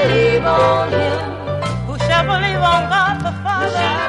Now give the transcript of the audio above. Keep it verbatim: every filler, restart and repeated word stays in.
believe on him? Who shall believe on God the Father?